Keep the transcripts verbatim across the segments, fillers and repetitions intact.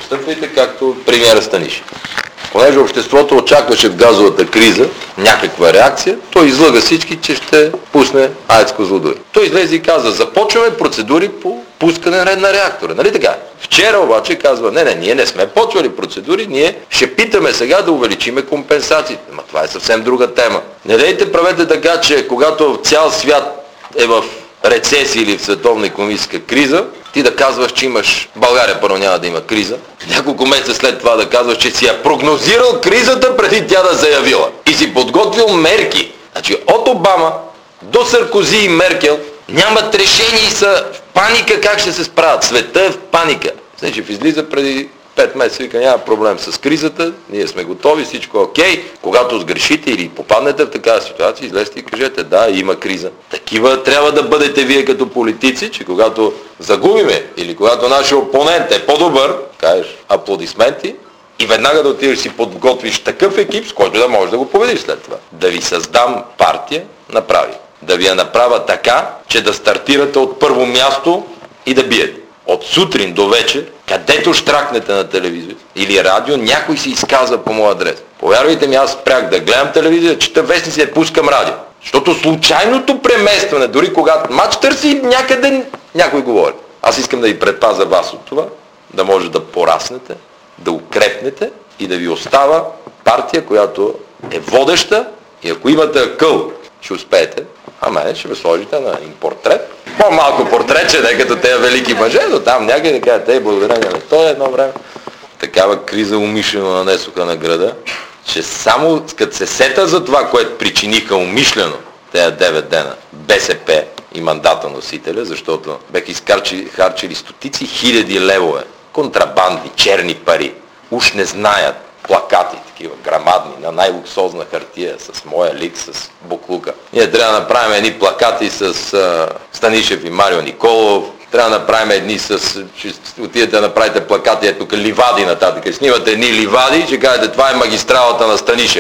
постъпвайте както премиера Станишев. Понеже обществото очакваше в газовата криза някаква реакция, той излъга всички, че ще пусне АЕЦ Козлодуй. Той излезе и каза, започваме процедури по пускане на реактора. Нали така? Вчера обаче казва, не, не, ние не сме почвали процедури, ние ще питаме сега да увеличиме компенсациите. Ама това е съвсем друга тема. Не дейте правете така, че когато цял свят е в рецесия или в световна икономическа криза, ти да казваш, че имаш... България първо няма да има криза. Няколко месеца след това да казваш, че си я прогнозирал кризата преди тя да заявила. И си подготвил мерки. Значи от Обама до Саркози и Меркел нямат решение и са в паника как ще се справят. Света е в паника. Значи излиза преди пет месеца, вика, няма проблем с кризата, ние сме готови, всичко е окей. Когато сгрешите или попаднете в такава ситуация, излезте и кажете, да, има криза. Такива трябва да бъдете вие като политици, че когато загубиме или когато нашия опонент е по-добър, кажеш аплодисменти и веднага да отидеш си подготвиш такъв екип, с който да можеш да го победиш след това. Да ви създам партия, направи. Да ви я направя така, че да стартирате от първо място и да биете. От сутрин до вечер, където штракнете на телевизия или радио, някой се изказва по моя адрес. Повярвайте ми, аз спрях да гледам телевизия, чета вестници, да пускам радио. Защото случайното преместване, дори когато мач търси, някъде някой говори. Аз искам да ви предпазя вас от това, да може да пораснете, да укрепнете и да ви остава партия, която е водеща и ако имате акъл, ще успеете. А мене ще ме сложите на един портрет. По-малко портретче, не като тези велики мъже, но там някъде да кажат, ей, благодарение на това едно време. Такава криза умишлено нанесоха на града, че само като се сета за това, което причиниха умишлено тези девет дена БСП и мандата носителя, защото беха изхарчили харчили стотици хиляди левове, контрабанди, черни пари, уж не знаят. Плакати, такива грамадни, на най-луксозна хартия, с моя лик, с буклука. Ние трябва да направим едни плакати с а, Станишев и Марио Николов, трябва да направим едни с... Ще отидете да направите плакати, ето тук ливади нататък. Снимате едни ливади и ще кажете, това е магистралата на Станишев.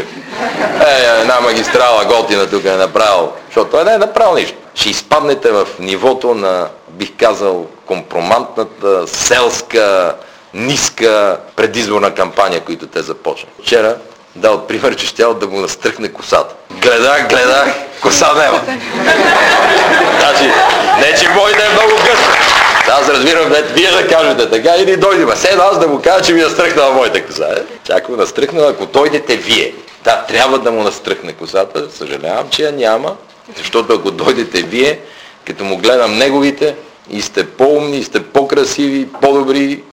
Е, една магистрала готина тук е направил, защото той не е направил нищо. Ще изпаднете в нивото на, бих казал, компромантната, селска, ниска предизборна кампания, които те започнат. Вчера дал пример, че щял да му настръхне косата. Гледах, гледах, коса няма. Значи, не че моите е много гъста. Аз разбирам, не вие да кажете така и ни дойдем. Седно аз да му кажа, че ми е настръхнала моята коса. Е? Чак му настръхнала, ако дойдете вие. Да, трябва да му настръхне косата. Съжалявам, че я няма. Защото ако дойдете вие, като му гледам неговите, и сте по-умни, и сте по-красиви, по-добри,